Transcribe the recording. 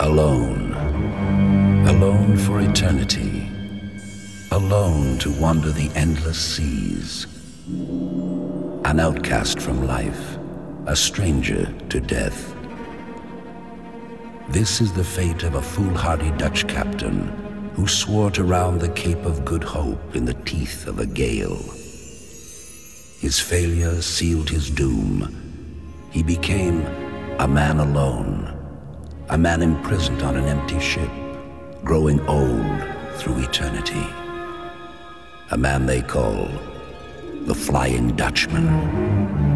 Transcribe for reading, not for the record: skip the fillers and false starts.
Alone. Alone for eternity. Alone to wander the endless seas. An outcast from life, a stranger to death. This is the fate of a foolhardy Dutch captain who swore to round the Cape of Good Hope in the teeth of a gale. His failure sealed his doom. He became a man alone, a man imprisoned on an empty ship, growing old through eternity. A man they call the Flying Dutchman.